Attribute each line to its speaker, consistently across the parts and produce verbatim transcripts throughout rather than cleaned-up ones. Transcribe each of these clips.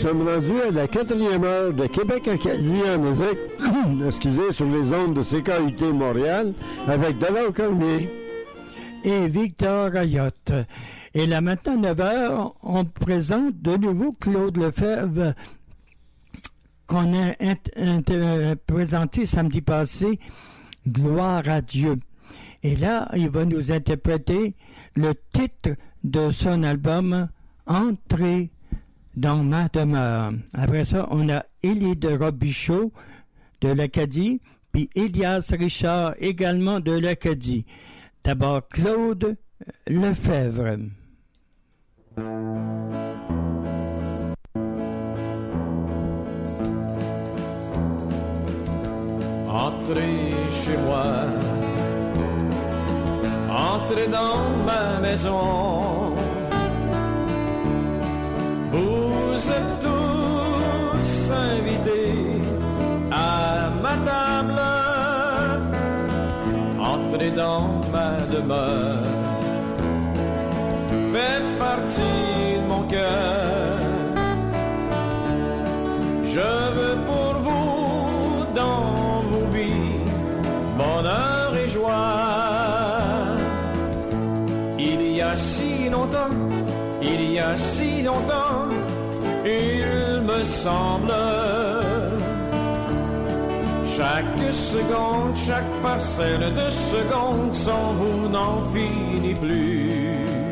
Speaker 1: sommes rendus à la quatrième heure de Québec-Acadie en musique, excusez, sur les ondes de C K U T Montréal, avec Delors Cormier
Speaker 2: et Victor Ayotte. Et là maintenant, neuf heures, on présente de nouveau Claude Lefebvre, qu'on a int- int- présenté samedi passé, Gloire à Dieu. Et là, il va nous interpréter le titre de son album Entrer dans ma demeure. Après ça, on a Élie de Robichaud de l'Acadie, puis Elias Richard également de l'Acadie. D'abord, Claude Lefebvre.
Speaker 3: Entrez chez moi, entrez dans ma maison. Vous êtes tous invités à ma table. Entrez dans ma demeure. Faites partie de mon cœur. Je veux pour vous dans vos vies bonheur et joie. Il y a si longtemps, il y a si longtemps, il me semble, chaque seconde, chaque parcelle de seconde sans vous n'en finit plus.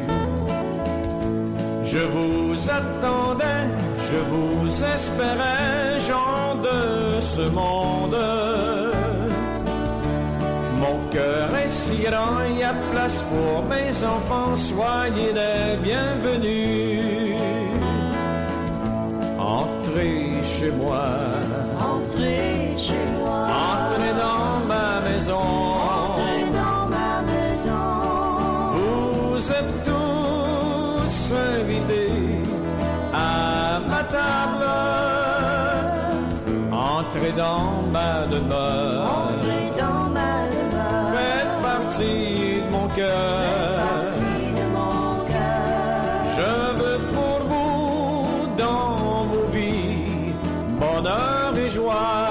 Speaker 3: Je vous attendais, je vous espérais, gens de ce monde. Mon cœur est si grand, il y a place pour mes enfants, soyez les bienvenus. Entrez chez moi,
Speaker 4: entrez chez moi,
Speaker 3: entrez dans ma maison,
Speaker 4: entrez dans ma maison.
Speaker 3: Vous êtes tous invités à ma table. Entrez dans ma demeure,
Speaker 4: entrez dans ma demeure.
Speaker 3: Faites partie de mon cœur,
Speaker 4: faites partie de mon cœur.
Speaker 3: Je veux pour vous dans vos vies bonheur et joie.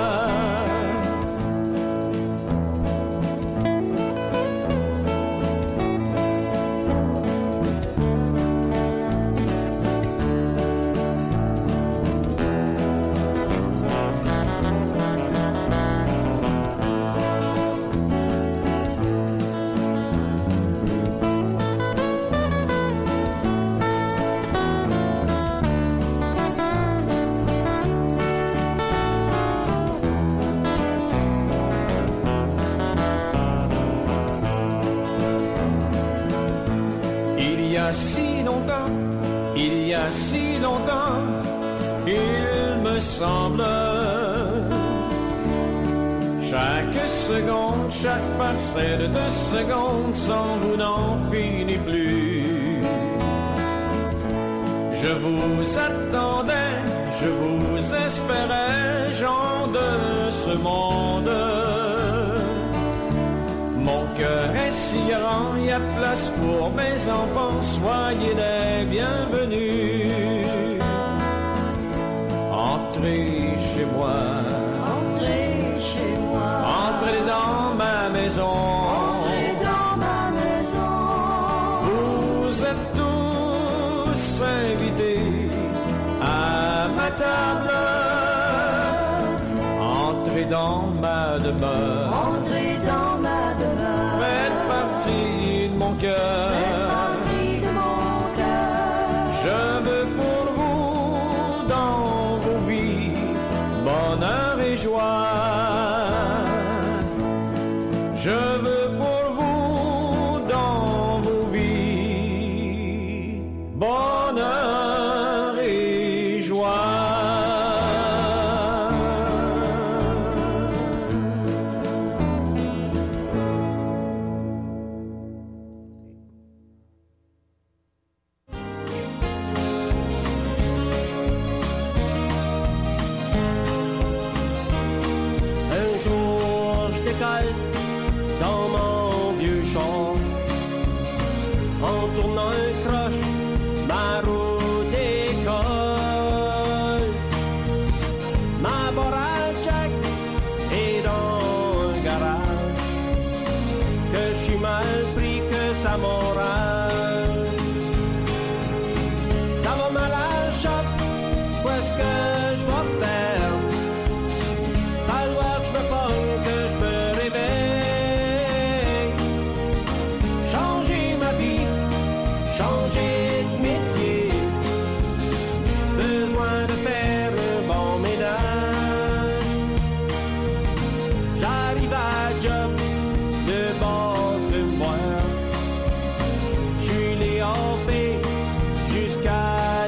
Speaker 3: Il y a si longtemps, il y a si longtemps, il me semble, chaque seconde, chaque parcelle de seconde sans vous n'en finit plus. Je vous attendais, je vous espérais, gens de ce monde. Mon cœur est si grand, il y a place pour mes enfants, soyez les bienvenus. Entrez chez moi,
Speaker 4: Entrez chez moi,
Speaker 3: entrez dans ma maison,
Speaker 4: entrez dans ma maison.
Speaker 3: Vous êtes tous invités à ma table. Entrez dans ma demeure,
Speaker 4: Entrez dans ma demeure.
Speaker 3: Faites partie de mon cœur,
Speaker 4: Faites partie de mon cœur.
Speaker 3: Je veux pour vous dans vos vies bonheur et joie. Je veux pour vous dans vos vies bonheur et joie.
Speaker 5: Un jour je décale dans
Speaker 3: ça m'enrage. Ça va mal à la chope, qu'est-ce que je vais faire? Falloir que je me pogne, que je me réveille. Changer ma vie, changer de métier. Besoin de faire un bon ménage. J'arrive à job de base de boire. J'suis les offé jusqu'à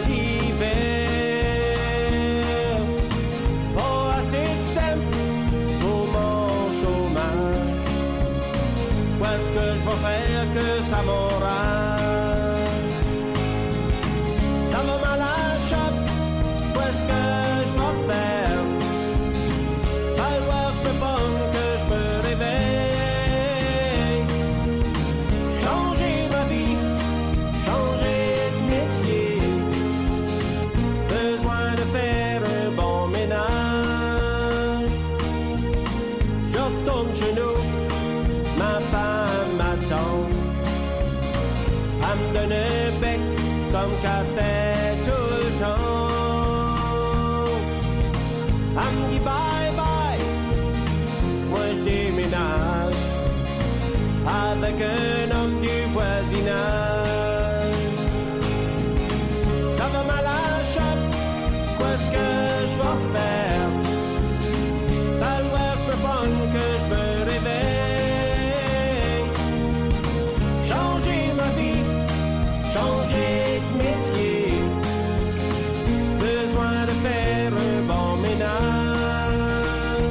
Speaker 3: l'hiver. Pas assez de stem pour mon chômage. Qu'est-ce que je vais faire que ça m'enrage? Ça va mal à la chope, qu'est-ce que je vais faire? Falloir que je me pogne, que je me réveille. Changer ma vie, changer de métier. Besoin de faire un bon ménage. Je retourne chez nous, ma femme m'attend. Elle me donne un bec comme qu'elle fait tout le temps. Elle me dit bye bye, moi je déménage avec un homme du voisinage. Ça va mal à la chope, qu'est-ce que je vais faire? Falloir que je me pogne, que je me réveille. Changer ma vie, changer de métier. Besoin de faire un bon ménage.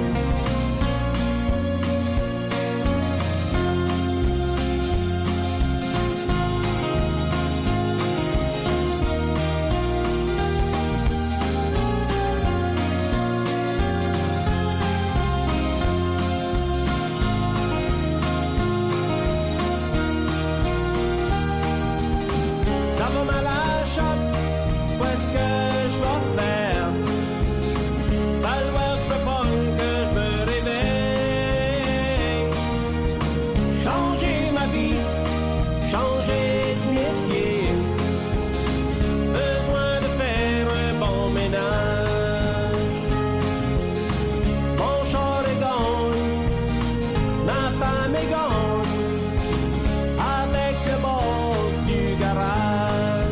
Speaker 3: Ça va mal à la chope, qu'est-ce que je vais faire? Falloir que je me pogne, que je me réveille. Changer ma vie, changer de métier. Besoin de faire un bon ménage. Mon char est gone, ma femme est gone, avec le boss du garage.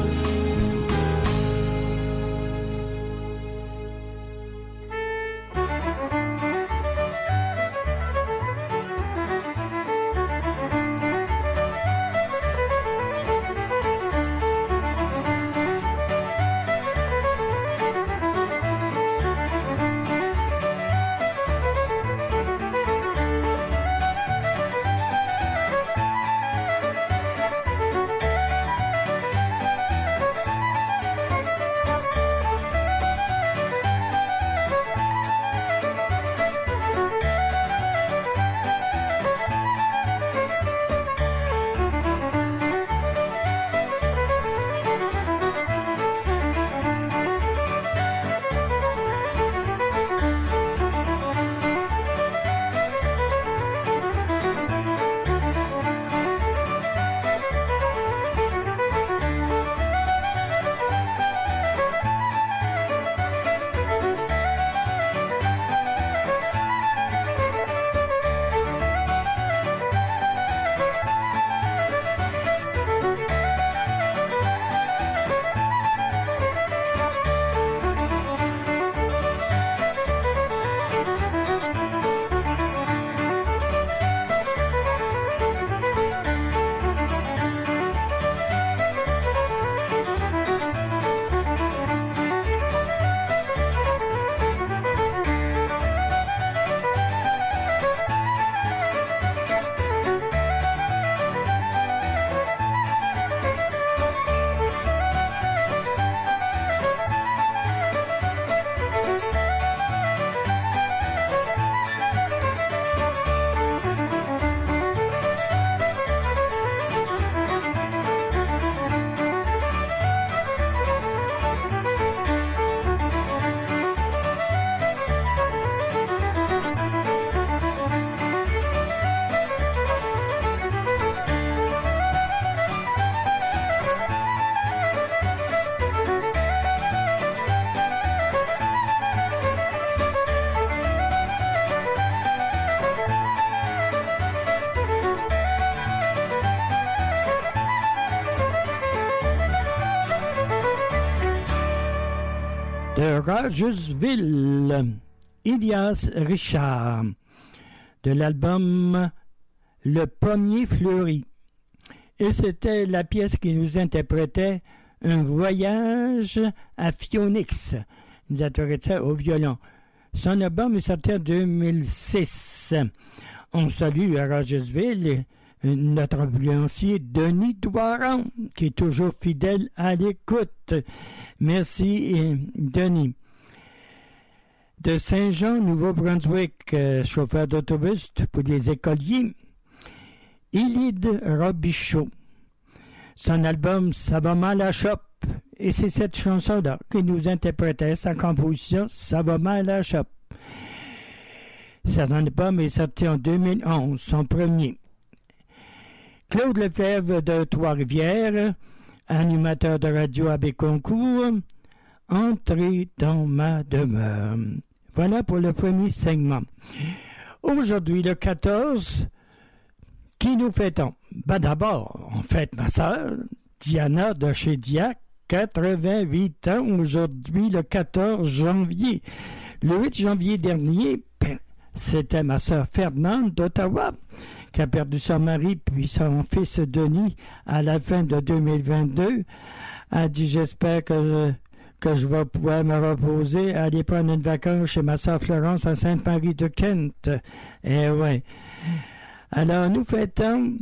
Speaker 2: de Rogersville, Ilias Richard, de l'album Le Pommier fleuri. Et c'était la pièce qui nous interprétait un voyage à Phoenix. Il nous interprétait au violon. Son album est sorti en deux mille six. On salue à Rogersville notre ambulancier Denis Douaron, qui est toujours fidèle à l'écoute. Merci, Denis. De Saint-Jean, Nouveau-Brunswick, euh, chauffeur d'autobus pour les écoliers, Élide Robichaud. Son album « Ça va mal à shop ». Et c'est cette chanson-là qui nous interprétait sa composition « Ça va mal à shop ». Cet album est sorti en deux mille onze, son premier. Claude Lefebvre de Trois-Rivières, animateur de radio à Béconcourt, « Entrez dans ma demeure ». Voilà pour le premier segment. Aujourd'hui, le quatorze, qui nous fêtons? Ben d'abord, on fête ma sœur, Diana de chez Diac, quatre-vingt-huit ans, aujourd'hui, le quatorze janvier. Le huit janvier dernier, ben, c'était ma sœur Fernande d'Ottawa, qui a perdu son mari puis son fils Denis à la fin de deux mille vingt-deux. Elle a dit, j'espère que je, que je vais pouvoir me reposer, aller prendre une vacance chez ma sœur Florence à Sainte-Marie de Kent. Eh ouais. Alors, nous fêtons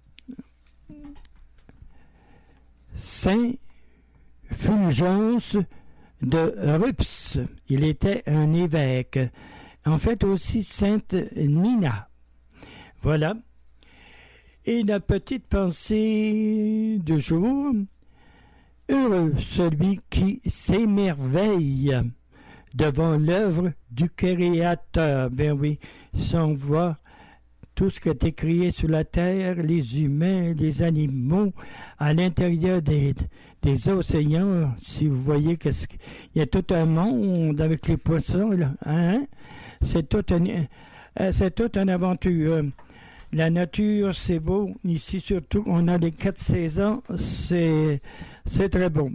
Speaker 2: Saint Fulgence de Rups. Il était un évêque. En fait, aussi Sainte Nina. Voilà. Et la petite pensée du jour. Heureux celui qui s'émerveille devant l'œuvre du Créateur. Ben oui, si on voit tout ce qui est créé sur la terre, les humains, les animaux, à l'intérieur des, des océans, si vous voyez qu'il y a tout un monde avec les poissons, là, hein? C'est toute une, c'est toute une aventure. La nature, c'est beau. Ici, surtout, on a les quatre saisons. C'est, c'est très beau.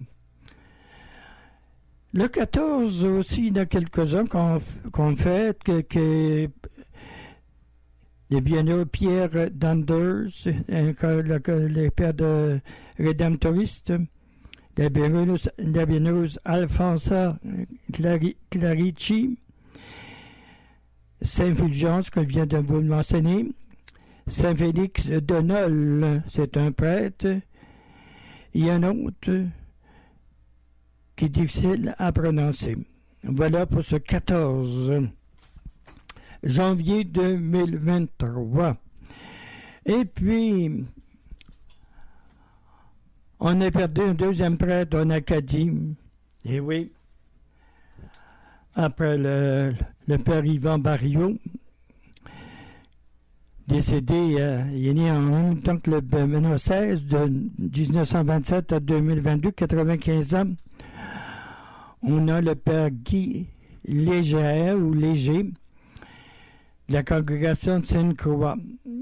Speaker 2: Le quatorze aussi, il y en a quelques-uns qu'on, qu'on fait, que, que les bienheureux Pierre Danders, les pères de Rédemptoristes, la bienheureuse, la bienheureuse Alfonsa Clari, Clarici, Saint Fulgence, que je viens de vous mentionner, Saint Félix de Nol, c'est un prêtre. Il y a un autre qui est difficile à prononcer. Voilà pour ce quatorze janvier deux mille vingt-trois. Et puis, on a perdu un deuxième prêtre en Acadie. Et oui, après le, le père Yvan Barriot, décédé, euh, il est né en même temps que le Benoît seize, de dix-neuf cent vingt-sept à deux mille vingt-deux, quatre-vingt-quinze ans. On a le père Guy Léger ou Léger, de la congrégation de Sainte-Croix,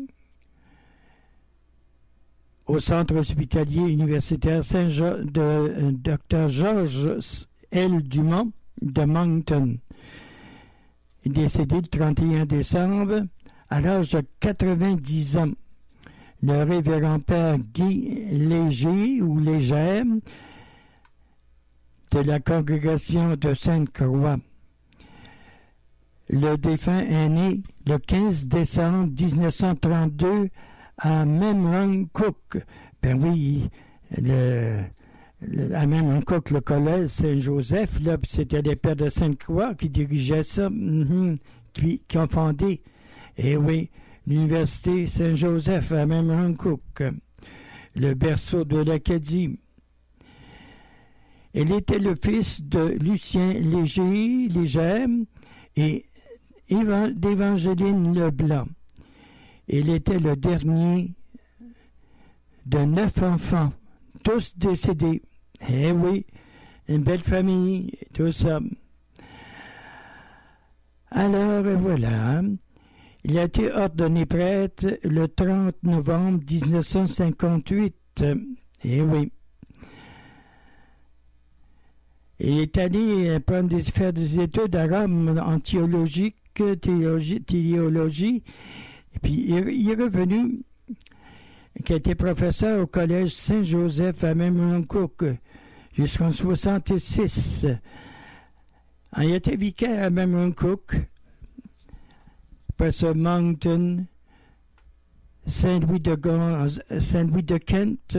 Speaker 2: au centre hospitalier universitaire Saint-Jean de euh, docteur Georges L. Dumont de Moncton. Il est décédé le trente et un décembre à l'âge de quatre-vingt-dix ans. Le révérend père Guy Léger ou Légère de la congrégation de Sainte-Croix. Le défunt est né le quinze décembre dix-neuf cent trente-deux à Memramcook. Ben oui, le, le, à Memramcook, le collège Saint-Joseph, là, c'était les pères de Sainte-Croix qui dirigeaient ça, mm-hmm, qui, qui ont fondé, et oui, l'université Saint-Joseph à Memramcook, le berceau de l'Acadie. Il était le fils de Lucien Léger, Léger et d'Évangéline Leblanc. Il était le dernier de neuf enfants, tous décédés. Eh oui, une belle famille, tout ça. Alors voilà, il a été ordonné prêtre le trente novembre dix-neuf cent cinquante-huit. Eh oui. Il est allé euh, prendre des, faire des études à Rome en théologie, théologie, théologie. Et puis il, il est revenu, qui a été professeur au collège Saint-Joseph à Memramcook jusqu'en soixante-six. Il était vicaire à Memramcook, après ça Moncton, Saint-Louis de, Saint-Louis de Kent.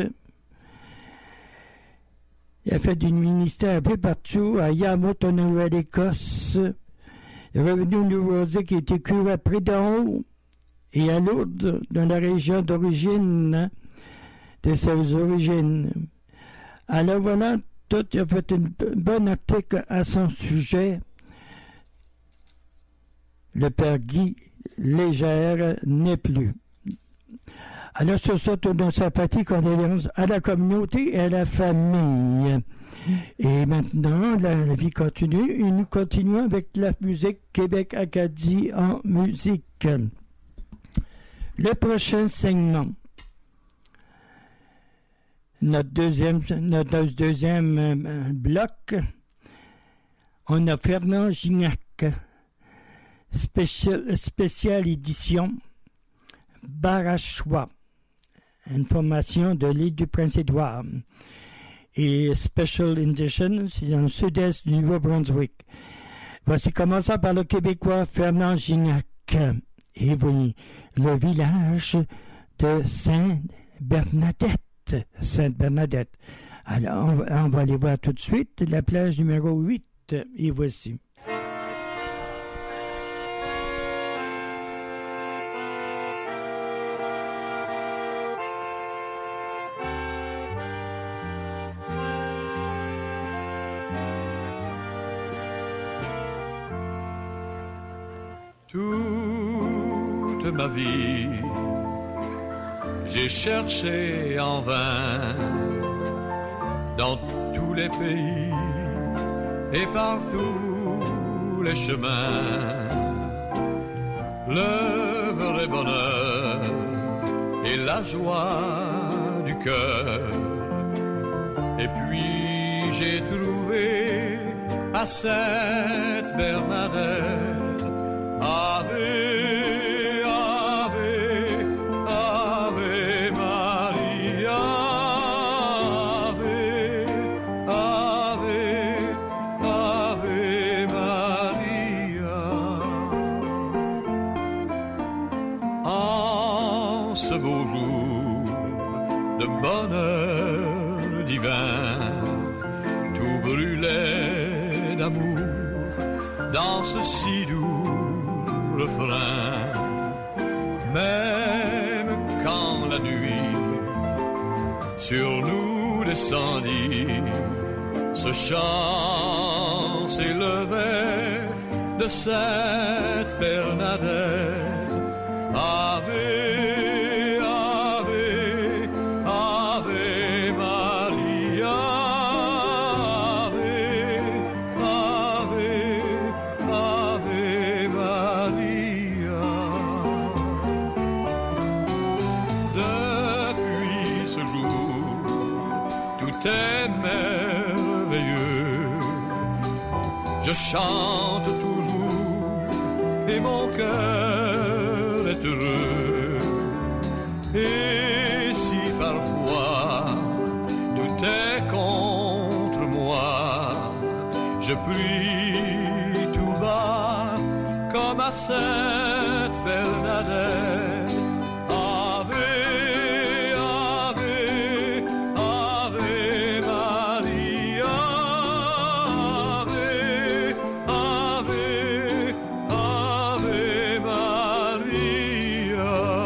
Speaker 2: Il a fait du ministère un peu partout, à Yarmouth en Nouvelle-Écosse. Il est revenu au Nouveau-Brunswick, il était curé à Prédon et à Lourdes, dans la région d'origine, de ses origines. Alors voilà, tout, il a fait un bon article à son sujet. Le père Guy Légère n'est plus. Alors, sur ça, toute nos sympathies, condoléances à la communauté et à la famille. Et maintenant, la, la vie continue et nous continuons avec la musique Québec-Acadie en musique. Le prochain segment, notre deuxième, notre deuxième euh, bloc, on a Fernand Gignac, spécial, spéciale édition Barachois, une formation de l'île du Prince-Édouard. Et Special Edition, c'est dans le sud-est du Nouveau-Brunswick. Voici commençant par le Québécois Fernand Gignac. Et oui, le village de Sainte-Bernadette. Sainte-Bernadette. Alors, on va, on va aller voir tout de suite la plage numéro huit. Et voici.
Speaker 5: Toute ma vie, j'ai cherché en vain dans tous les pays et par tous les chemins le vrai bonheur et la joie du cœur. Et puis j'ai trouvé à Sainte-Bernadette Ave, Ave, Ave Maria, Ave, Ave, Ave Maria. En ce beau jour de bonheur divin, tout brûlait d'amour dans ce si doux refrain. Même quand la nuit sur nous descendit, ce chant s'élevait de Sainte-Bernadette. Ave, Ave, Ave Maria, Ave, Ave, Ave Maria. Depuis ce jour, tout est merveilleux. Je chante toujours et mon cœur est heureux. Et si parfois tout est contre moi, je prie tout bas comme à Sainte-Bernadette. Ave, Ave, Ave Maria, Ave, Ave, Ave Maria.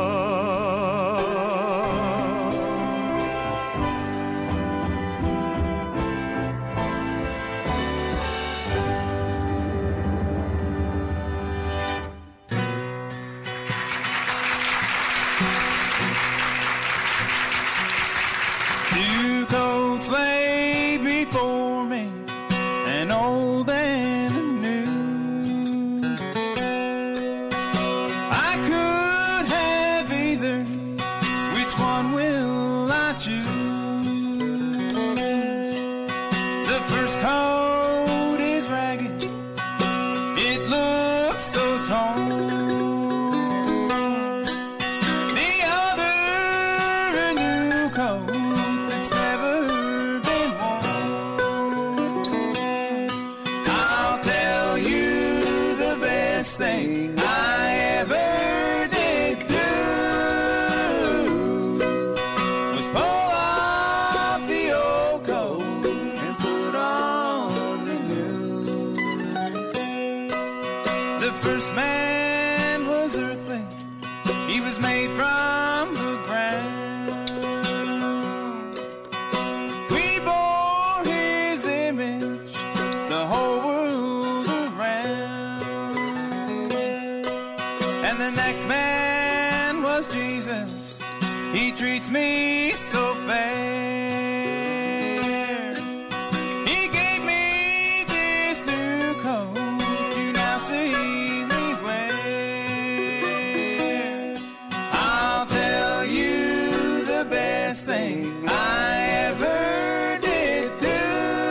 Speaker 6: Two coats lay before me, an old and a new. I could have either, which one will I choose? The first coat 'cause Jesus, he treats me so fair. He gave me this new coat, you now see me wear. I'll tell you the best thing I ever did do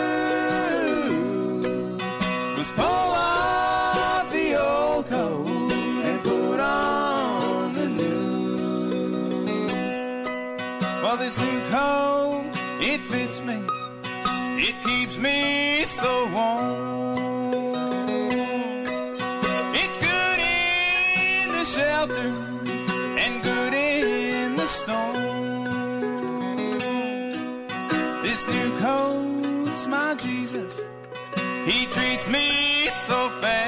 Speaker 6: was pull off the old coat and put on the new. Well, this new coat, it fits me, it keeps me so warm. It's good in the shelter and good in the storm. This new coat's my Jesus, he treats me so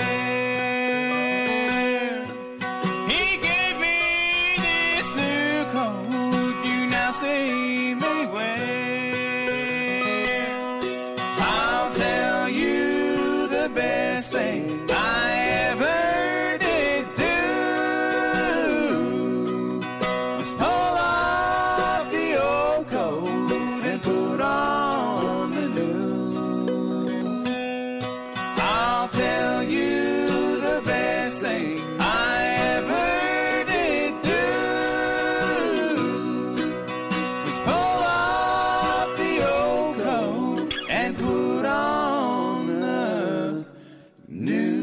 Speaker 6: fair. He gave me this new coat, you now see me wear. I'll tell you the best thing I ever did do was pull off the old coat and put on the new. I'll tell you the best thing I ever did do was pull off the old coat and put on the new.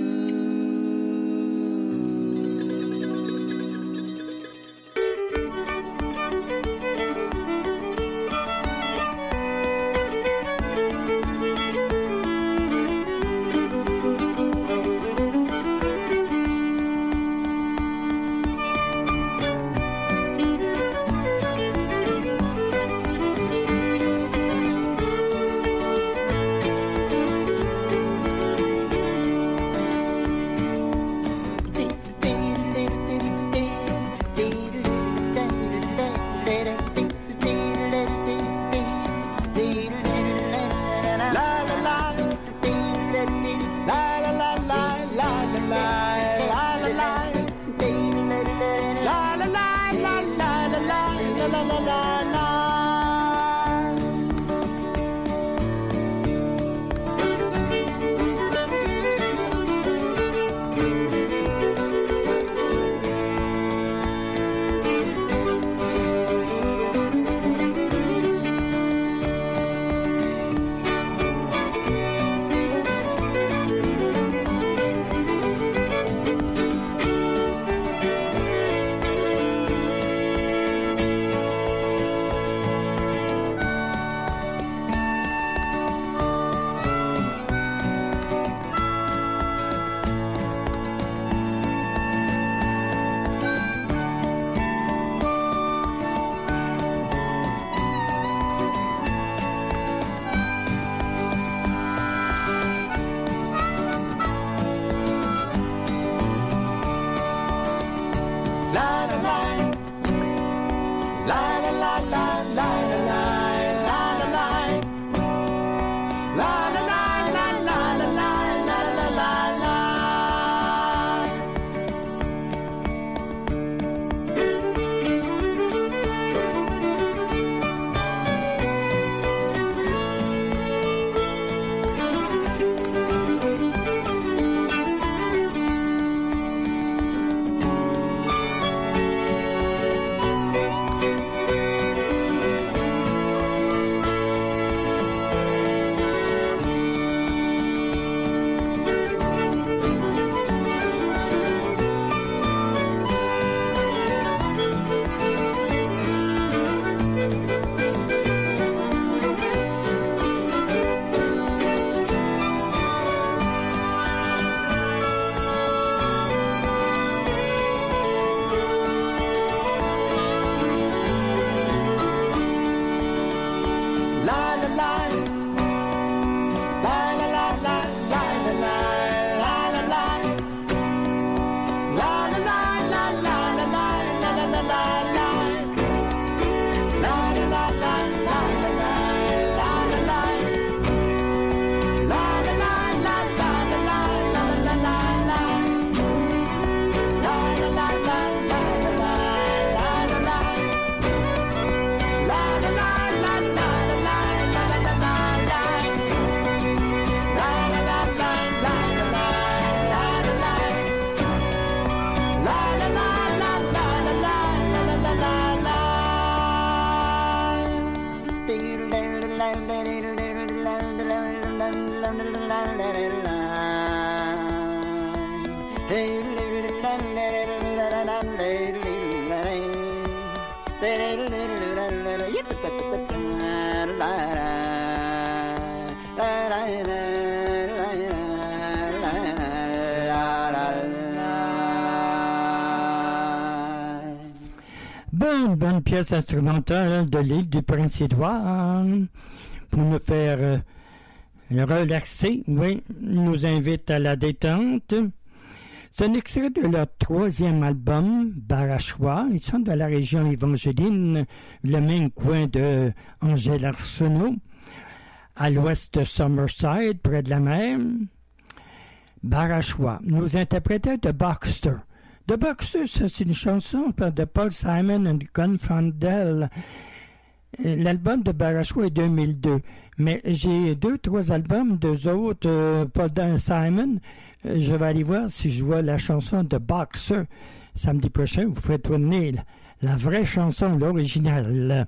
Speaker 2: Bonne, bonne pièce instrumentale de l'île du Prince-Édouard pour nous faire euh, relaxer, oui, nous invite à la détente. C'est un extrait de leur troisième album, Barachois. Ils sont de la région évangéline, le même coin de Angers-Arsenault, à l'ouest de Summerside, près de la mer. Barachois, nous interprétons de Boxster. The Boxer, c'est une chanson de Paul Simon and Gunfandel. L'album de Barachois est deux mille deux. Mais j'ai deux, trois albums d'eux autres, euh, Paul Simon. Je vais aller voir si je vois la chanson de Boxer. Samedi prochain, vous ferez tourner la, la vraie chanson, l'original.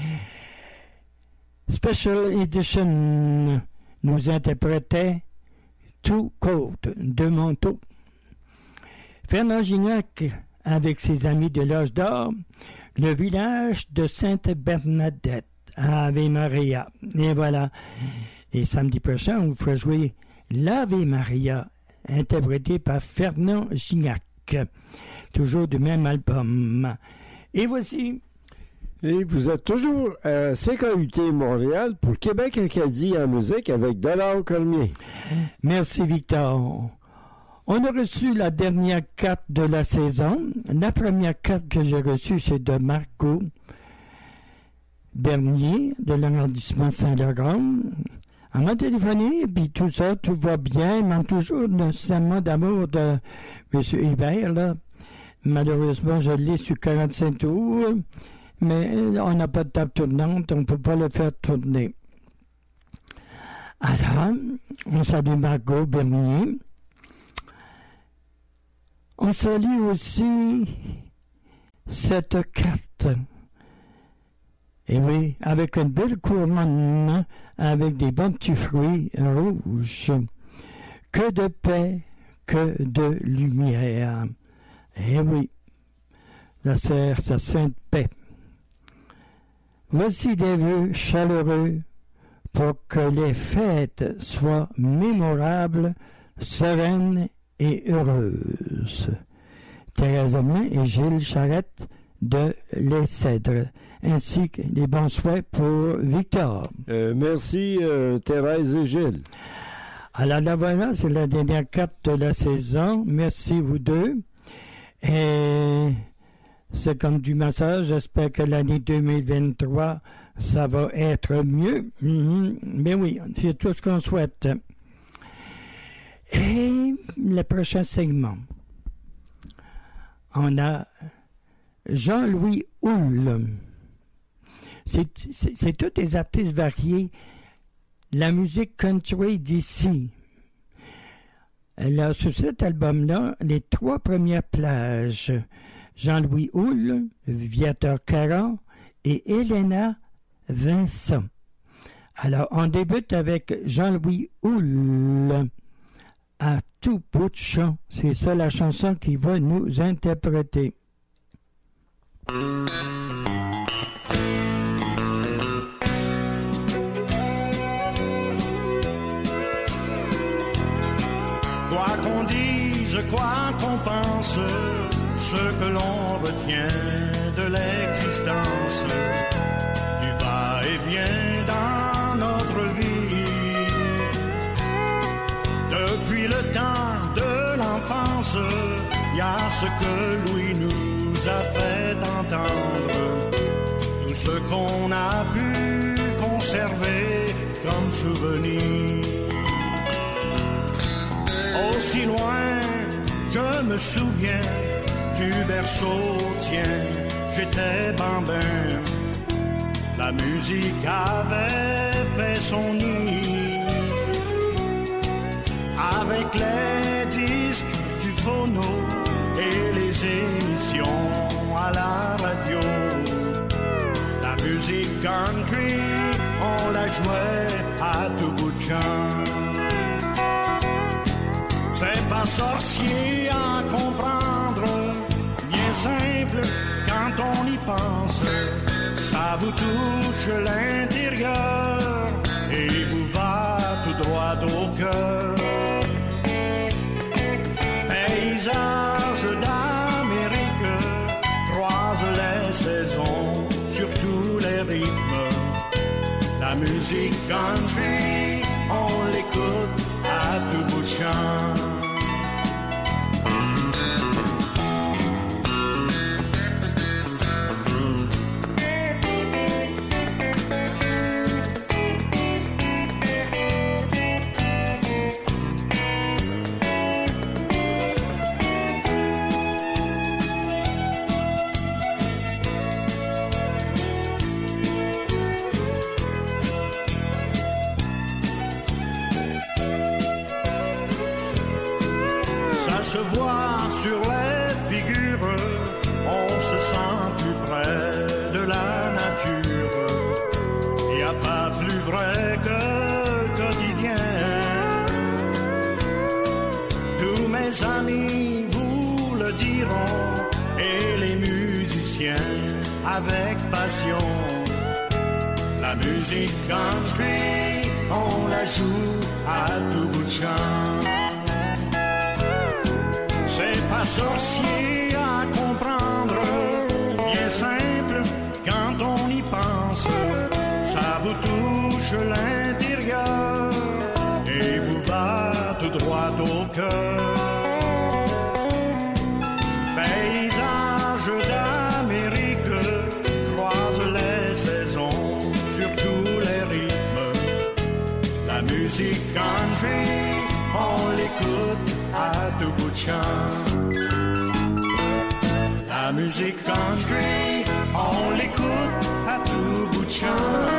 Speaker 2: Special Edition nous interprétait Two Coat, deux manteaux. Fernand Gignac, avec ses amis de l'Âge d'Or, le village de Sainte-Bernadette, Ave Maria. Et voilà. Et samedi prochain, on vous fera jouer l'Ave Maria, interprété par Fernand Gignac. Toujours du même album. Et voici.
Speaker 1: Et vous êtes toujours à C K U T Montréal pour Québec Acadie en musique avec Dollar Colmier.
Speaker 2: Merci, Victor. On a reçu la dernière carte de la saison. La première carte que j'ai reçue, c'est de Marco Bernier, de l'arrondissement Saint-Laurent. Elle m'a téléphoné, puis tout ça, tout va bien. Il manque toujours le serment d'amour de M. Hébert, là. Malheureusement, je l'ai sur quarante-cinq tours, mais on n'a pas de table tournante, on ne peut pas le faire tourner. Alors, on salue Marco Bernier. On salue aussi cette carte. Et oui, avec une belle couronne, avec des bons petits fruits rouges. Que de paix, que de lumière. Et oui, la serre, sa sainte paix. Voici des vœux chaleureux pour que les fêtes soient mémorables, sereines et heureuse. Thérèse Homelin et Gilles Charette de Les Cèdres, ainsi que les bons souhaits pour Victor.
Speaker 1: Euh, merci euh, Thérèse et Gilles.
Speaker 2: Alors là voilà, c'est la dernière carte de la saison. Merci vous deux. Et c'est comme du massage. J'espère que l'année deux mille vingt-trois, ça va être mieux. Mm-hmm. Mais oui, c'est tout ce qu'on souhaite. Et le prochain segment, on a Jean-Louis Houle. C'est, c'est, c'est tous des artistes variés. La musique country d'ici. Alors, sur cet album-là, les trois premières plages, Jean-Louis Houle, Viateur Caron et Elena Vincent. Alors, on débute avec Jean-Louis Houle. À tout bout de champ. C'est ça la chanson qui va nous interpréter.
Speaker 7: Quoi qu'on dise, quoi qu'on pense, ce que l'on retient de l'existence, du va-et-vient dans notre vie. Depuis le temps de l'enfance, il y a ce que Louis nous a fait entendre, tout ce qu'on a pu conserver comme souvenir. Aussi loin, je me souviens du berceau, tiens, j'étais bambin. La musique avait fait son nid. Avec les disques du phono et les émissions à la radio, la musique country, on la jouait à tout bout de champ. C'est pas sorcier à comprendre, bien simple quand on y pense. ça vous touche l'intérieur et vous va tout droit au cœur. Paysage d'Amérique croise les saisons sur tous les rythmes. La musique country, on l'écoute à tout bout de champ. Se voit sur les figures, on se sent plus près de la nature. Il n'y a pas plus vrai que le quotidien. Tous mes amis vous le diront, et les musiciens avec passion. La musique country, on la joue à tout bout de champ. C'est pas sorcier à comprendre, bien simple quand on y pense. Ça vous touche l'intérieur et vous va tout droit au cœur. Paysage d'Amérique croise les saisons sur tous les rythmes. La musique country, on l'écoute à tout bout de champ. La musique country, on l'écoute à tout bout de champ.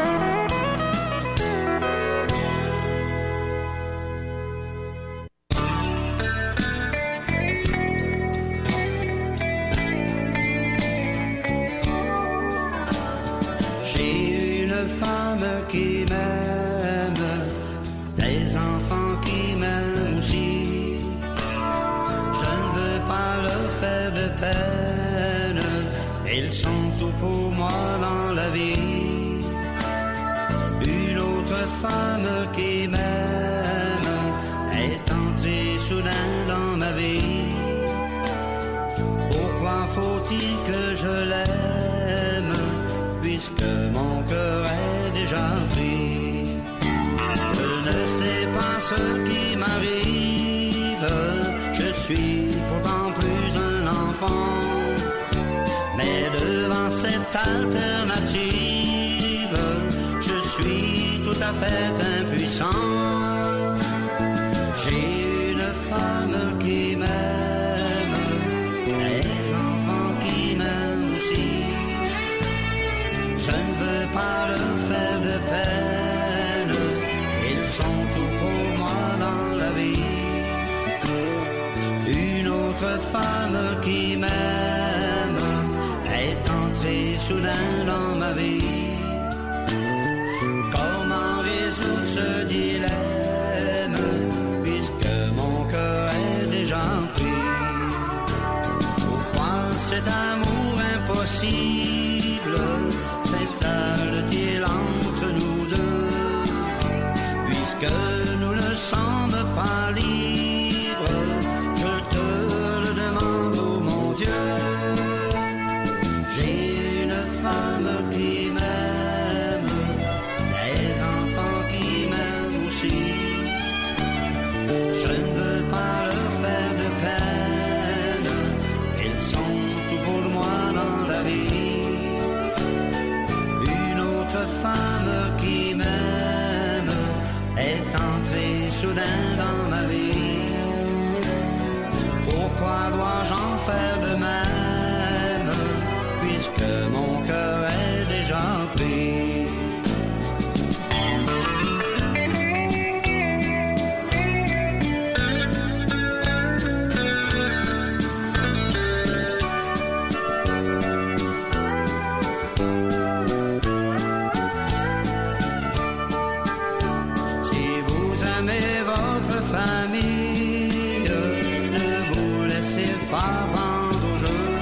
Speaker 8: J'ai une femme qui m'aime, des enfants qui m'aiment aussi. Je ne veux pas leur faire de peine, ils sont tout pour moi dans la vie. Une autre femme qui m'aime est entrée soudain dans ma vie. Pourquoi faut-il que je l'aime, puisque mon cœur est déjà pris? Je ne sais pas ce qui m'arrive, je suis pourtant plus un enfant. Mais devant cette alternative, je suis tout à fait impuissant. J'ai une femme qui m'aime, des enfants qui m'aiment aussi. Je ne veux pas leur faire de peine, ils sont tout pour moi dans la vie. Une autre femme qui m'aime est entrée soudain dans ma vie. Comment résoudre ce dilemme, puisque mon cœur est déjà pris? Pourquoi cet amour impossible s'étale-t-il entre nous deux, puisque nous ne sommes pas libres? Je te le demande, oh mon Dieu. J'ai une femme qui m'aime, des enfants qui m'aiment aussi. Je ne veux pas leur faire de peine, ils sont tout pour moi dans la vie. Une autre femme qui m'aime est entrée soudain dans ma vie. Pourquoi dois-je en faire de même, puisque mon cœur est déjà pris? Si vous aimez votre famille, ne vous laissez pas prendre au jeu.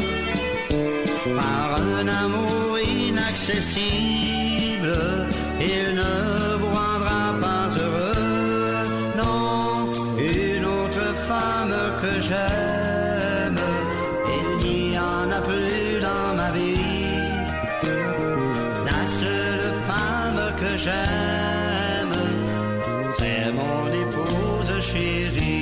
Speaker 8: inaccessible, il ne vous rendra pas heureux. Non, une autre femme que j'aime, il n'y en a plus dans ma vie. La seule femme que j'aime, c'est mon épouse chérie.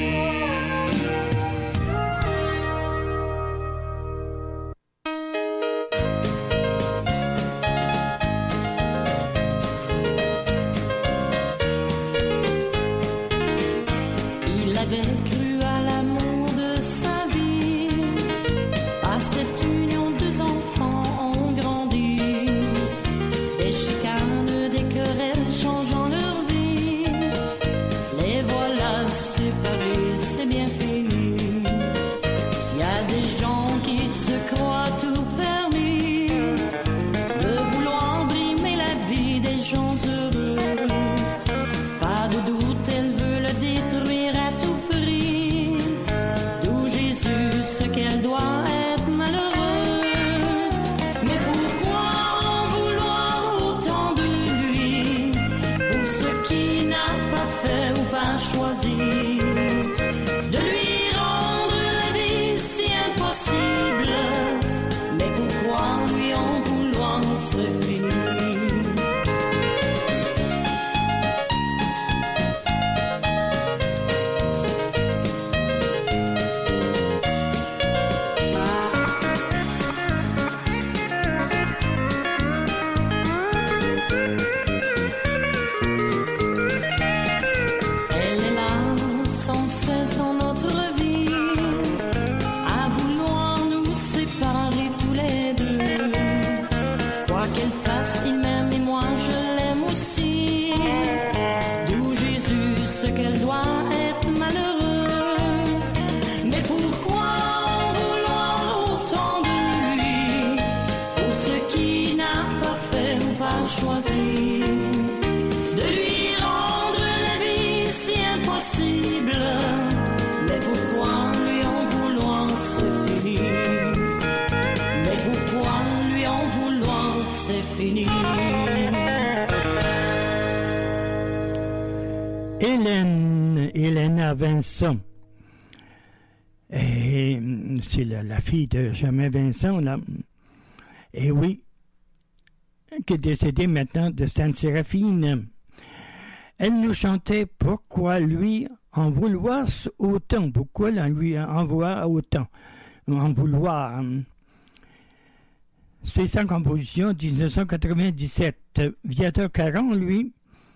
Speaker 4: Il avait cru à l'amour de sa vie. Par cette union, deux enfants ont grandi. Des chicanes, des querelles changeant leur vie. Les voilà séparés, c'est bien fini. Il y a des gens qui se croient tout permis, de vouloir brimer la vie des gens heureux. Pas de doute, elle veut le détruire à tout prix. D'où Jésus, ce qu'elle doit être malheureuse. Mais pourquoi en vouloir autant de lui, pour ce qui n'a pas fait ou pas choisi, de lui rendre la vie si impossible. Mais pourquoi lui en vouloir se finir? Elle est là sans cesse dans notre vie, à vouloir nous séparer tous les deux. Quoi qu'elle fasse, il m'aime et moi je l'aime aussi. D'où Jésus, ce qu'elle doit être malheureuse. Mais pourquoi en vouloir autant de lui, pour ce qui n'a pas fait ou pas choisi, de lui rendre la vie si impossible. Mais pourquoi lui en vouloir c'est fini? Mais pourquoi lui en vouloir c'est fini?
Speaker 2: Hélène, Helena Vincent. Et c'est la, la fille de Germain Vincent, là. Et oui, qui est décédée maintenant de Sainte-Séraphine. Elle nous chantait pourquoi lui en vouloir autant, pourquoi lui en vouloir autant, en vouloir. C'est sa composition dix-neuf cent quatre-vingt-dix-sept. Viateur Caron, lui,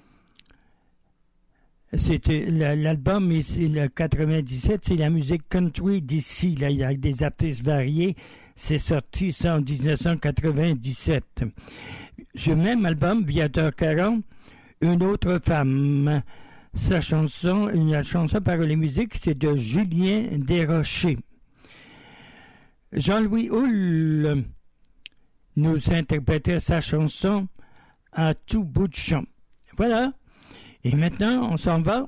Speaker 2: c'était la- l'album, et c'est le quatre-vingt-dix-sept, c'est la musique country d'ici, là, il y a des artistes variés. C'est sorti ça en dix-neuf cent quatre-vingt-dix-sept. Ce même album, Viateur Caron, Une autre femme. Sa chanson, la chanson Paroles et musique, c'est de Julien Desrochers. Jean-Louis Houle nous interprétait sa chanson à tout bout de champ. Voilà. Et maintenant, on s'en va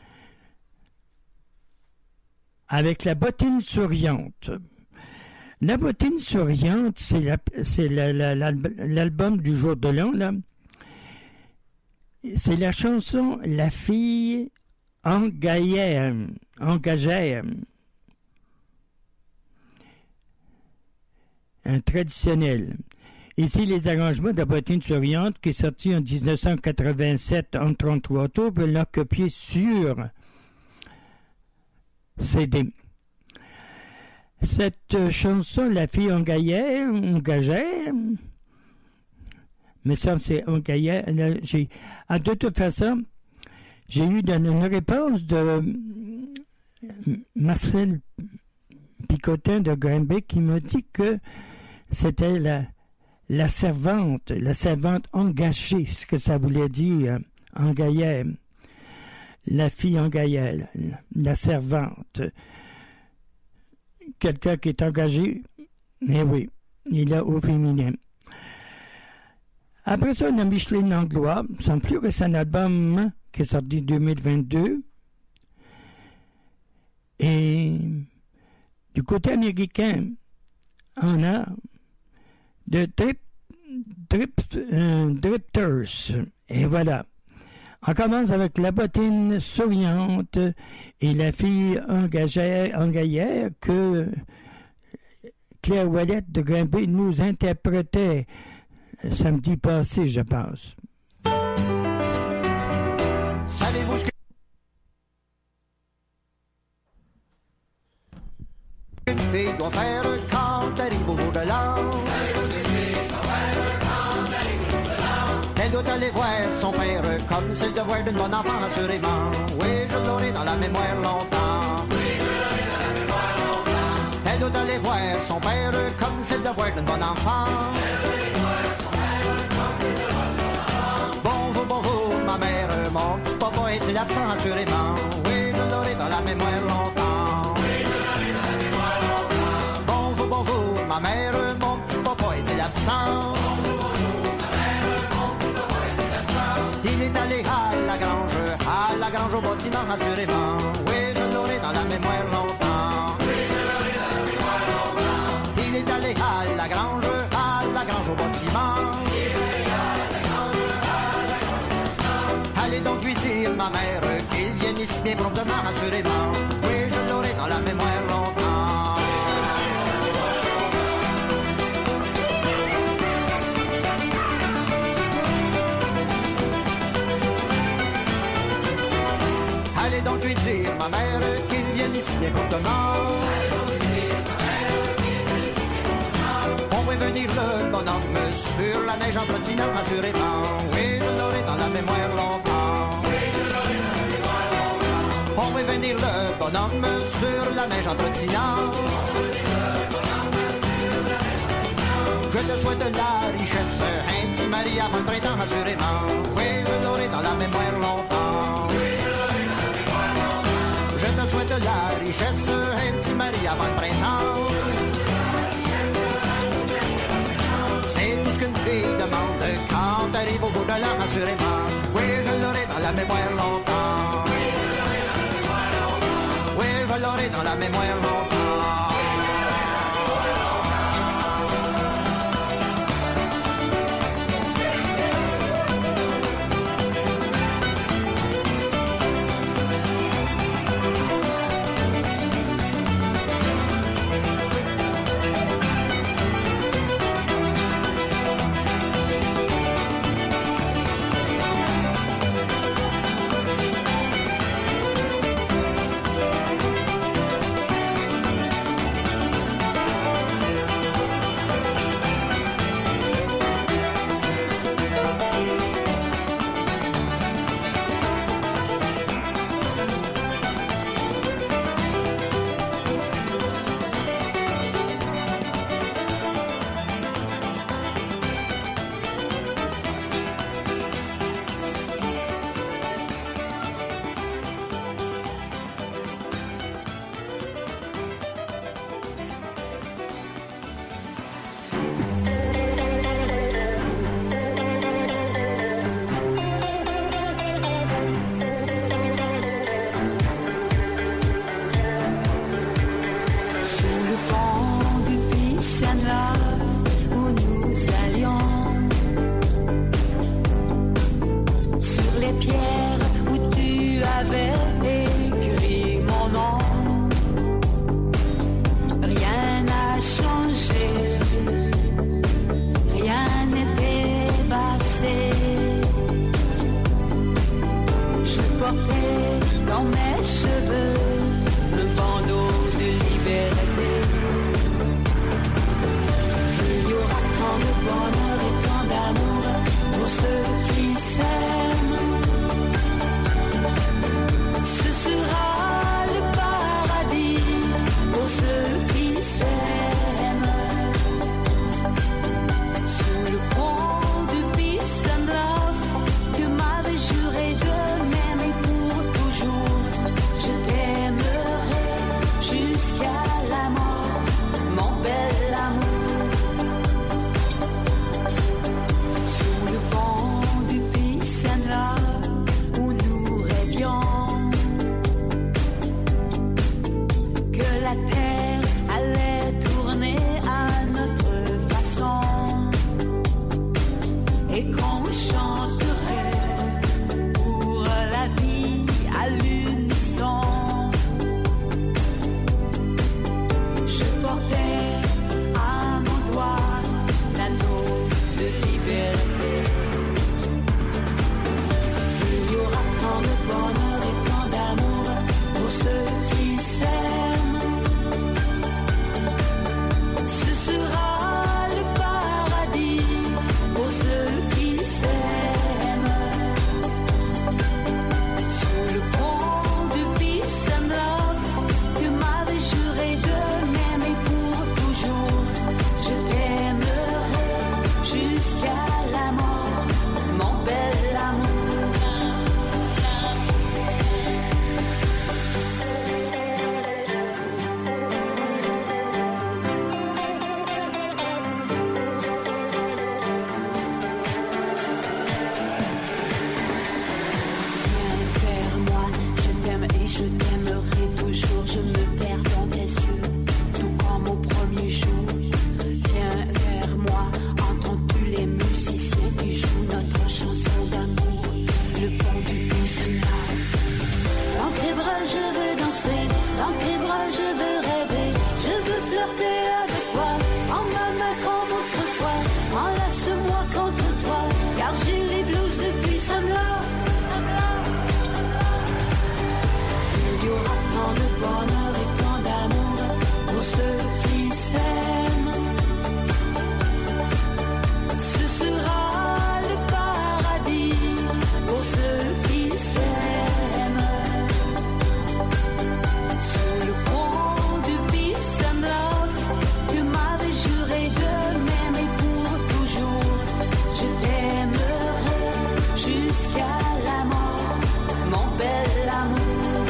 Speaker 2: avec la bottine souriante. La bottine souriante, c'est, la, c'est la, la, la, l'album du jour de l'an, là. C'est la chanson La fille engagée. engagée. Un traditionnel. Ici, les arrangements de la bottine souriante qui est sorti en dix-neuf cent quatre-vingt-sept, en trente-trois tours, on l'a copié sur C D. Cette chanson, La fille engagée, engagée, mais ça, c'est engagée. J'ai, à de toute façon, j'ai eu une réponse de Marcel Picotin de Grimbec qui m'a dit que c'était la, la servante, la servante engagée, ce que ça voulait dire, engagée. La fille engagée, la servante. Quelqu'un qui est engagé, eh oui, il est au féminin. Après ça, on a Micheline Langlois, son plus récent album qui est sorti en deux mille vingt-deux. Et du côté américain, on a de très, drip, euh, Drifters. Et voilà. On commence avec la bottine souriante et la fille engagée, engagée que Claire Ouellette de Grimby nous interprétait samedi passé, je pense.
Speaker 9: Savez-vous ce qu'une fille doit faire quand elle arrive au bout de l'an? Elle doit aller voir son père comme c'est le devoir d'une bonne enfant, assurément. Oui, je l'aurai dans la mémoire longtemps. Oui, je l'aurai dans la mémoire longtemps. Elle doit aller voir son père comme c'est le devoir d'une bonne enfant. Elle doit aller voir son père comme c'est le devoir d'une bonne enfant. Bon vous, bon vous, ma mère, mon petit papa est-il absent, assurément. Oui, je l'aurai dans la mémoire longtemps. Oui, je l'aurai dans la mémoire longtemps. Bon vous, bon vous, ma mère, mon petit papa est-il absent. Il est allé à la grange, à la grange au bâtiment, assurément. Oui, je l'aurai dans la mémoire longtemps. Oui, je l'aurai dans la mémoire longtemps. Il est allé à la grange, à la grange au bâtiment. Il est allé à la grange, à la grange au bâtiment. Allez donc lui dire, ma mère, qu'il vienne ici bien promptement, assurément. Oui, je l'aurai dans la mémoire longtemps. Allez donc lui dire, ma mère, qu'il vienne ici bien promptement. On va venir le bonhomme sur la neige en trottinant, assurément. Oui, je l'aurai dans la mémoire longtemps. Oui, je l'aurai dans la mémoire longtemps. On va venir le bonhomme sur la neige en trottinant. Je te souhaite la richesse, un petit mari avant le printemps, assurément. Oui, je l'aurai dans la mémoire longtemps. Je te souhaite la richesse, un petit mari avant le printemps. C'est tout ce qu'une fille demande quand arrive au bout de l'an, assurément. Oui, je l'aurai dans la mémoire longtemps. Oui, je l'aurai dans la mémoire longtemps.
Speaker 4: et qu'on chanterait pour la vie à l'unisson. Je portais à mon doigt l'anneau de liberté. Il y aura tant de bonheur et tant d'amour pour ceux qui s'aiment. Ce sera le paradis pour ceux qui s'aiment. Sur le pont du Peace and Love, tu m'avais juré de m'aimer pour toujours. Je t'aimerai jusqu'à la mort, mon bel amour. Viens vers moi, je t'aime et je t'aimerai toujours. Je me perds dans tes yeux, tout comme au premier jour. Viens vers moi, entends-tu les musiciens qui jouent notre chanson d'amour, le pont du Peace and Love. Dans tes bras je veux danser, dans tes bras je veux rêver. Je veux flirter avec toi, en ma main comme autrefois. Enlace-moi contre toi, car j'ai les blues de Peace and Love. Il y aura tant de bonheur et tant d'amour pour ceux qui s'aiment. Ce sera le paradis pour ceux qui s'aiment. Sur le pont du Peace and Love, tu m'avais juré de m'aimer pour toujours. Je t'aimerai jusqu'à la mort, mon bel amour.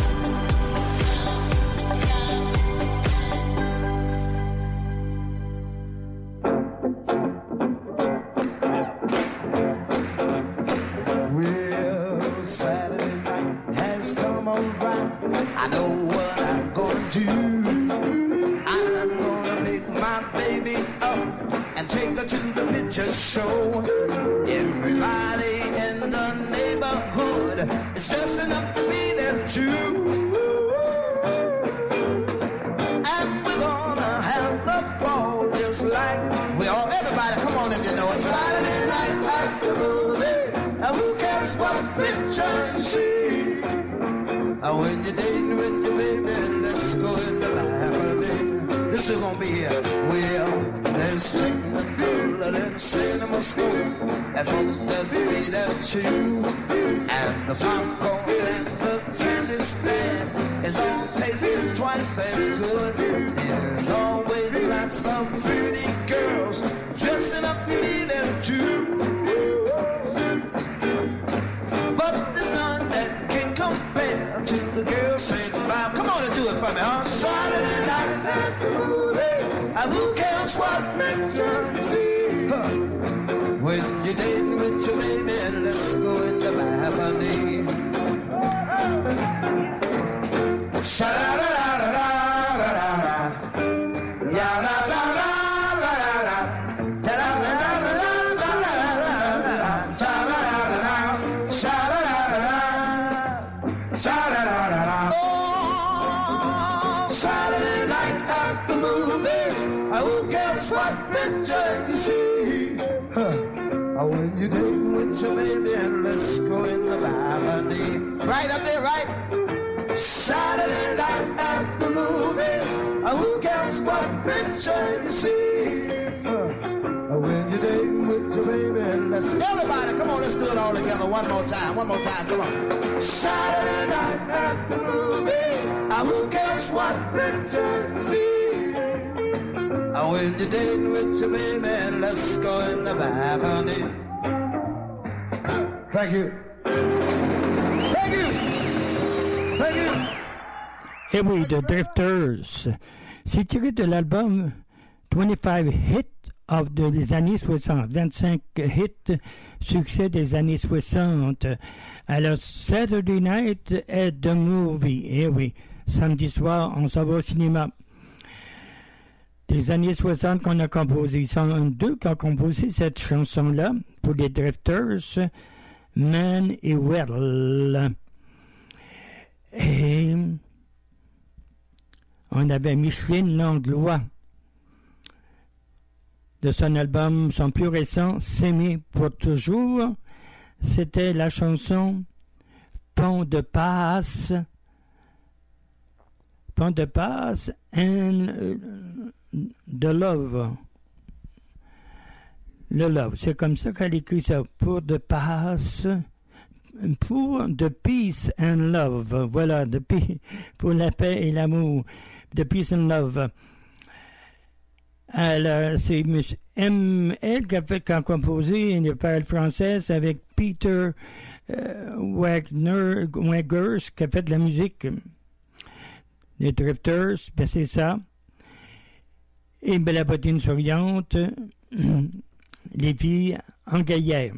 Speaker 6: Well, Saturday night has come around. I know what I'm gonna do. I'm gonna make my baby up and take her to the picture show. Everybody in the neighborhood is dressing up to be there too. And we're gonna have a ball just like we all. Everybody, come on if you know it. Saturday night at the movies. Now who cares what picture you see? Uh, when you're dating with your baby, let's go in the balcony. This is gonna be here. Well, there's technical and then cinema school. As long as there's the beat at you. And the popcorn and the candy stand is all tasting twice as good. There's always lots of pretty girls dressing up to be there too. But there's none that can compare to the girls saying bye. Come on and do it for me, huh? Saturday night at the movies. And who cares what picture you see? Huh. When you're dating with your baby, let's go in the balcony. Sha-da-da-da-da-da-da-da. Ya-da-da-da-da-da-da. Ta-da-da-da-da-da-da-da-da. Ta-da-da-da-da. Sha-da-da-da-da. Sha-da-da-da-da. Oh, Saturday night at the movies. Who cares what picture you see? Huh. When you're dating with your baby, and let's go in the balcony. Right up there, right? Saturday night at the movies. Who cares what picture you see? Uh, when you're dating with your baby, and let's everybody, come on, let's do it all together one more time, one more time, come on. Saturday night at the movies. Who cares what picture you see? When you're dating with your baby, and let's go in the balcony. Thank you. Thank you. Thank you.
Speaker 2: Eh oui, The Drifters. C'est tiré de l'album vingt-cinq Hits of the- des années soixante. vingt-cinq hits, succès des années soixante. Alors, Saturday Night at the Movie. Eh oui, samedi soir, on s'en va au cinéma. des années soixante qu'on a composé. Ils sont deux qui ont composé cette chanson-là pour les Drifters, Man et Well. Et on avait Micheline Langlois de son album, son plus récent, S'aimer pour toujours. C'était la chanson Pont de passe, Pont de passe and uh, the love. Le love, c'est comme ça qu'elle écrit ça. Pour de passe, pour de peace and love. Voilà, de paix, pour la paix et l'amour. De peace and love. Alors, c'est M. Elle qui a, fait, qui a composé une parole française avec Peter euh, Wagner, Wagers qui a fait de la musique. Les Drifters, ben c'est ça. Et ben, la bottine souriante, les filles en gaillère.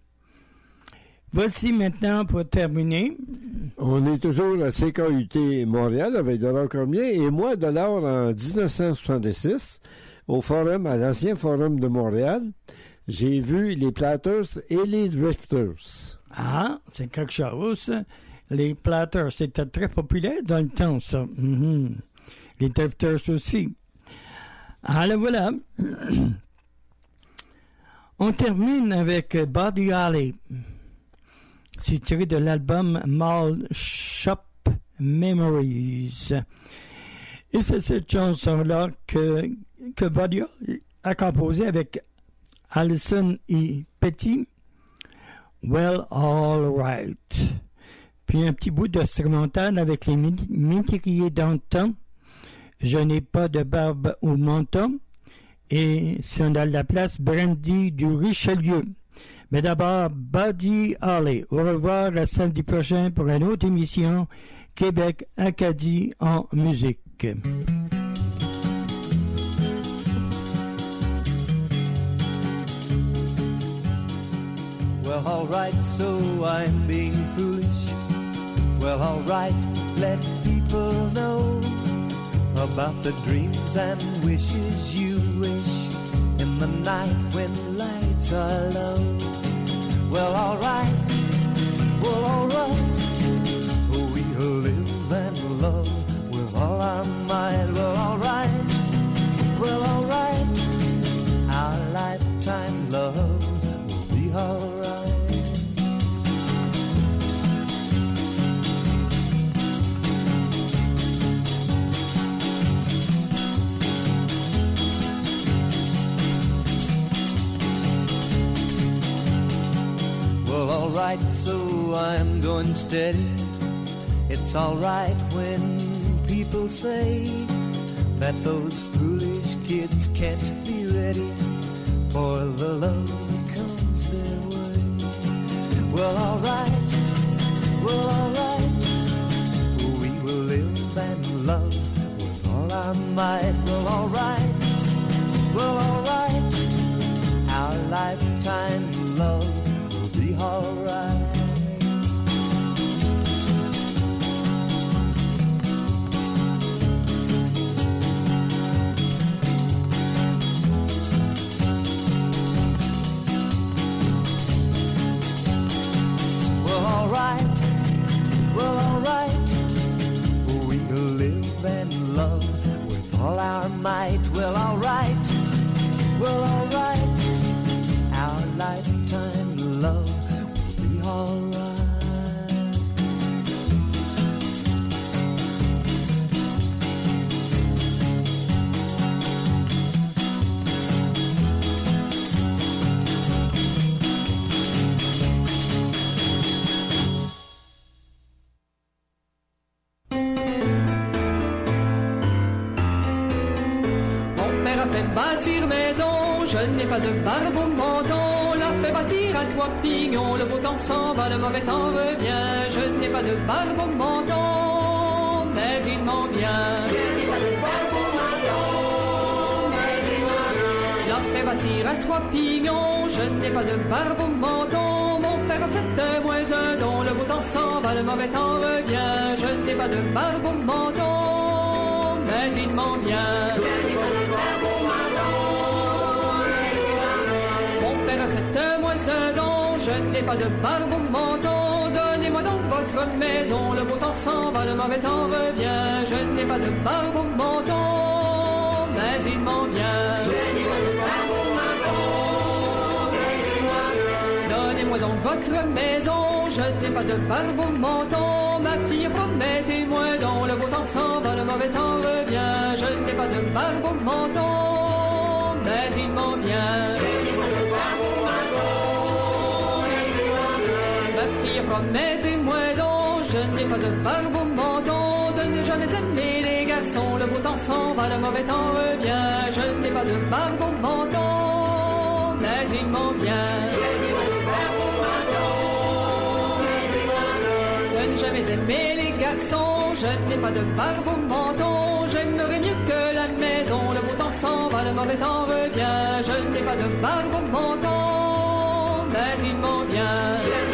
Speaker 2: Voici maintenant, pour terminer.
Speaker 1: On est toujours à C K U T Montréal avec Dollar Cormier et moi, Dollar, en dix-neuf cent soixante-six, au forum, à l'ancien forum de Montréal, j'ai vu les Platters et les Drifters.
Speaker 2: Ah, c'est quelque chose. Les Platters, c'était très populaire dans le temps, ça. Mm-hmm. Les Drifters aussi. Alors voilà. On termine avec Buddy Holly. C'est tiré de l'album Mall Shop Memories. Et c'est cette chanson-là que, que Buddy Holly a composée avec Allison et Petty. Well, all right. Puis un petit bout d'instrumental avec les métiers dans le temps. Je n'ai pas de barbe au menton. Et si on a de la place, Brandy du Richelieu. Mais d'abord, Buddy Holly. Au revoir le samedi prochain pour une autre émission Québec Acadie en musique.
Speaker 10: Well, all right, so I'm being foolish. Well, all right, let people know about the dreams and wishes you wish in the night when lights are low. Well, all right, well, all right, we'll live and love with all our might. Well, all right, well, all right, our lifetime love will be all right. Well, all right, so I'm going steady. It's all right when people say that those foolish kids can't be ready for the love that comes their way. Well, all right, well, all right, we will live and love with all our might. Well, all right, well, all right, our lifetime love all right. Well, all right, well, all right, we'll live and love with all our might. Well, all right, well, all right, our lifetime love all right.
Speaker 11: Mon père a fait bâtir maison, je n'ai pas de barbe au menton, l'a fait bâtir à trois pignons, le beau temps s'en va, le mauvais temps revient, je n'ai pas de barbe au menton, mais il m'en vient. Je n'ai pas de barbe au menton, mais il m'en vient. L'a fait bâtir à trois pignons, je n'ai pas de barbe au menton, mon père a fait un moins un don, le beau temps s'en va, le mauvais temps revient, je n'ai pas de barbe au menton, mais il m'en vient. Mon père a fait moi ce don, je n'ai pas de barbe au menton. Donnez-moi donc votre maison, le beau temps s'en va, le mauvais temps revient. Je n'ai pas de barbe au menton, mais il m'en vient. Donnez-moi donc votre maison, je n'ai pas de barbe au menton. Ma fille, promettez-moi donc, le beau temps s'en va, le mauvais temps revient. Je n'ai pas de barbe au menton, mais il m'en vient. Ma fille, promettez-moi donc, je n'ai pas de barbe au menton. De ne jamais aimer les garçons, le beau temps s'en va, le mauvais temps revient. Je n'ai pas de barbe au menton, mais il m'en vient. De ne jamais aimer les garçons, je n'ai pas de barbe au menton. J'aimerais mieux que la maison, le beau temps s'en va, le mauvais temps revient. Je n'ai pas de barbe au menton, mais il m'en vient.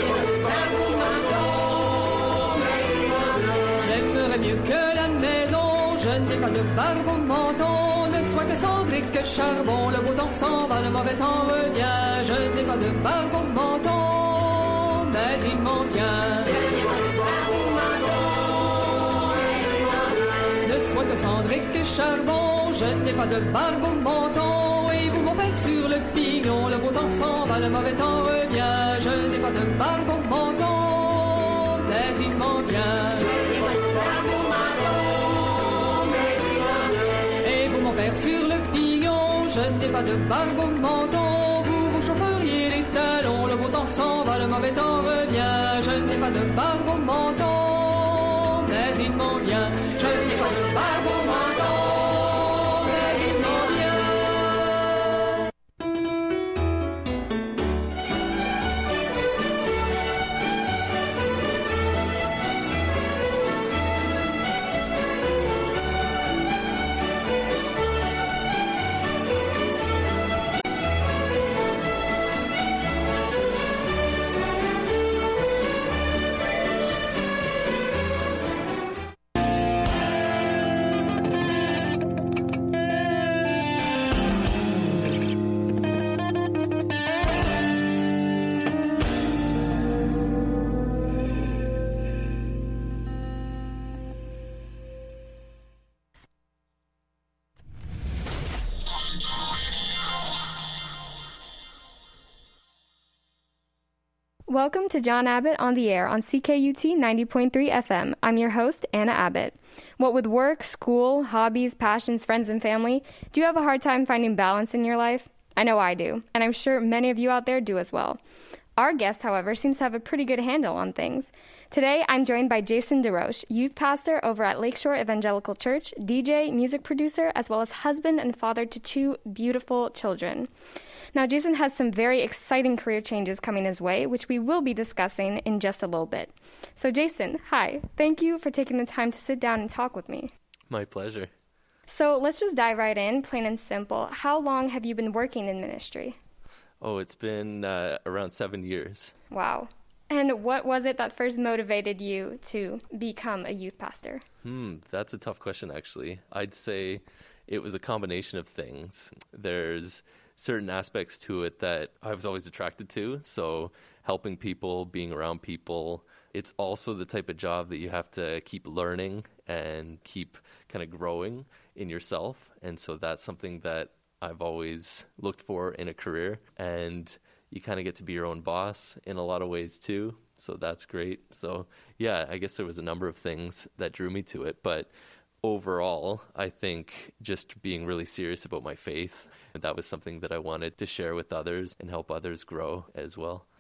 Speaker 11: J'aimerais mieux que la maison, je n'ai pas de barbe au menton. Ne soit que cendre et que charbon, le beau temps s'en va, le mauvais temps revient. Je n'ai pas de barbe au menton, mais il m'en vient. Ne soit que cendre et que charbon, je n'ai pas de barbe au menton. Et vous, mon père, sur le pignon, le beau temps s'en va, le mauvais temps revient. Je n'ai pas de barbe au menton, mais il m'en vient. Et vous, mon père, sur le pignon, je n'ai pas de barbe au menton. Vous, vous chaufferiez les talons, le beau temps s'en va, le mauvais temps revient. Je n'ai pas de barbe au menton, mais il m'en vient. Je n'ai pas de barbe au menton, mais il m'en vient.
Speaker 12: Welcome to John Abbott on the Air on C K U T ninety point three F M. I'm your host, Anna Abbott. What with work, school, hobbies, passions, friends, and family, do you have a hard time finding balance in your life? I know I do, and I'm sure many of you out there do as well. Our guest, however, seems to have a pretty good handle on things. Today, I'm joined by Jason DeRoche, youth pastor over at Lakeshore Evangelical Church, D J, music producer, as well as husband and father to two beautiful children. Now, Jason has some very exciting career changes coming his way, which we will be discussing in just a little bit. So, Jason, hi. Thank you for taking the time to sit down and talk with me.
Speaker 13: My pleasure.
Speaker 12: So, let's just dive right in, plain and simple. How long have you been working in ministry?
Speaker 13: Oh, it's been uh, around seven years.
Speaker 12: Wow. And what was it that first motivated you to become a youth pastor?
Speaker 13: Hmm, that's a tough question, actually. I'd say it was a combination of things. There's certain aspects to it that I was always attracted to. So helping people, being around people. It's also the type of job that you have to keep learning and keep kind of growing in yourself. And so that's something that I've always looked for in a career. And you kind of get to be your own boss in a lot of ways too. So that's great. So yeah, I guess there was a number of things that drew me to it. But overall, I think just being really serious about my faith, that was something that I wanted to share with others and help others grow as well.